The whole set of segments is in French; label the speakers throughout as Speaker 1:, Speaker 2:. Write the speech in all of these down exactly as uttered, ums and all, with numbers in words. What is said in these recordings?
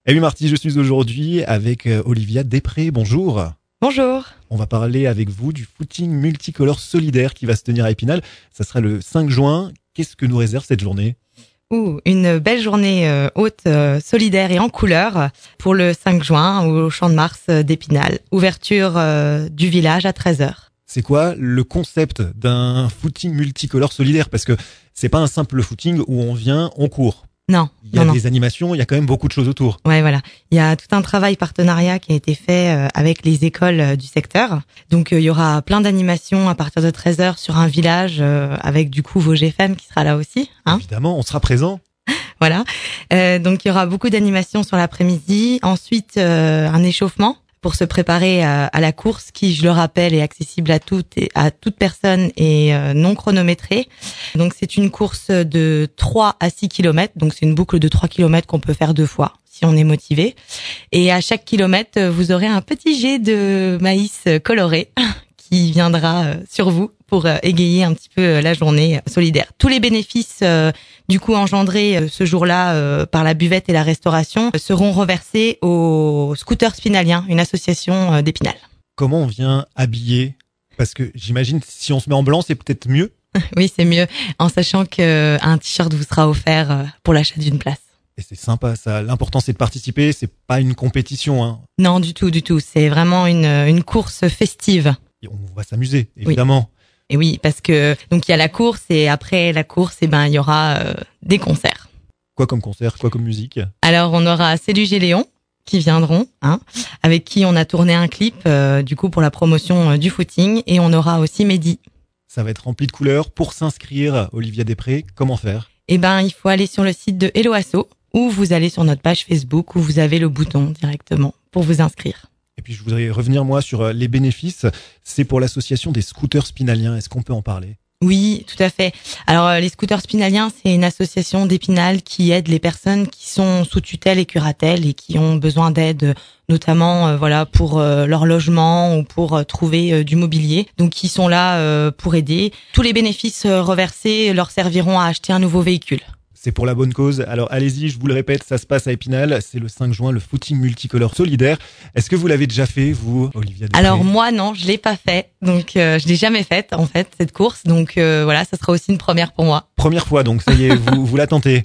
Speaker 1: Et oui Marty, je suis aujourd'hui avec euh, Olivia Després. Bonjour.
Speaker 2: Bonjour.
Speaker 1: On va parler avec vous du footing multicolore solidaire qui va se tenir à Épinal. Ça sera le cinq juin. Qu'est-ce que nous réserve cette journée ?
Speaker 2: Ouh, une belle journée euh, haute, euh, solidaire et en couleur pour le cinq juin au Champ de Mars d'Épinal. Ouverture euh, du village à treize heures.
Speaker 1: C'est quoi le concept d'un footing multicolore solidaire ? Parce que c'est pas un simple footing où on vient, on court.
Speaker 2: Non,
Speaker 1: Il y a
Speaker 2: non,
Speaker 1: des
Speaker 2: non.
Speaker 1: animations, il y a quand même beaucoup de choses autour.
Speaker 2: Ouais, voilà. Il y a tout un travail partenariat qui a été fait euh, avec les écoles euh, du secteur. Donc, euh, il y aura plein d'animations à partir de treize heures sur un village euh, avec du coup Vosges F M qui sera là aussi. Hein,
Speaker 1: Évidemment, on sera présent.
Speaker 2: voilà. Euh, donc, il y aura beaucoup d'animations sur l'après-midi. Ensuite, euh, un échauffement pour se préparer à, à la course qui, je le rappelle, est accessible à toutes et à toute personne et euh, non chronométrée. Donc c'est une course de trois à six kilomètres, donc c'est une boucle de trois kilomètres qu'on peut faire deux fois si on est motivé. Et à chaque kilomètre, vous aurez un petit jet de maïs coloré qui viendra sur vous pour égayer un petit peu la journée solidaire. Tous les bénéfices euh, du coup engendrés ce jour-là euh, par la buvette et la restauration seront reversés au Scooter Spinalien, une association d'Épinal.
Speaker 1: Comment on vient habiller ? Parce que j'imagine si on se met en blanc, c'est peut-être mieux.
Speaker 2: Oui, c'est mieux, en sachant qu'un t-shirt vous sera offert pour l'achat d'une place.
Speaker 1: Et c'est sympa, ça. L'important, c'est de participer. C'est pas une compétition, hein.
Speaker 2: Non, du tout, du tout. C'est vraiment une, une course festive.
Speaker 1: Et on va s'amuser, évidemment.
Speaker 2: Oui. Et oui, parce que donc il y a la course et après la course, eh ben il y aura euh, des concerts.
Speaker 1: Quoi comme concert, quoi comme musique ?
Speaker 2: Alors on aura Céluge et Léon qui viendront, hein, avec qui on a tourné un clip euh, du coup pour la promotion euh, du footing, et on aura aussi Mehdi.
Speaker 1: Ça va être rempli de couleurs. Pour s'inscrire, Olivia Després, comment faire ?
Speaker 2: Eh ben il faut aller sur le site de Hello Asso ou vous allez sur notre page Facebook où vous avez le bouton directement pour vous inscrire.
Speaker 1: Et puis je voudrais revenir moi sur les bénéfices. C'est pour l'association des scooters spinaliens. Est-ce qu'on peut en parler ?
Speaker 2: Oui, tout à fait. Alors les scooters spinaliens, c'est une association d'Épinal qui aide les personnes qui sont sous tutelle et curatelle et qui ont besoin d'aide, notamment euh, voilà pour euh, leur logement ou pour euh, trouver euh, du mobilier. Donc ils sont là euh, pour aider. Tous les bénéfices euh, reversés leur serviront à acheter un nouveau véhicule.
Speaker 1: C'est pour la bonne cause. Alors allez-y, je vous le répète, ça se passe à Épinal. C'est le cinq juin, le footing multicolore solidaire. Est-ce que vous l'avez déjà fait, vous, Olivia Després ?
Speaker 2: Alors moi non, je l'ai pas fait. Donc euh, je l'ai jamais faite en fait cette course. Donc euh, voilà, ça sera aussi une première pour moi.
Speaker 1: Première fois, donc ça y est, vous, vous la tentez.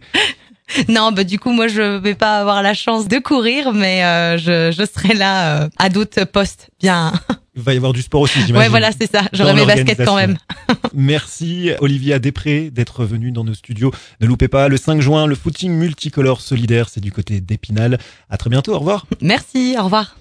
Speaker 2: Non, bah du coup moi je vais pas avoir la chance de courir, mais euh, je, je serai là euh, à d'autres postes bien.
Speaker 1: Il va y avoir du sport aussi, j'imagine.
Speaker 2: Ouais, voilà, c'est ça. J'aurai mes baskets quand même.
Speaker 1: Merci Olivia Després d'être venue dans nos studios. Ne loupez pas, le cinq juin, le footing multicolore solidaire, c'est du côté d'Épinal. À très bientôt, au revoir.
Speaker 2: Merci, au revoir.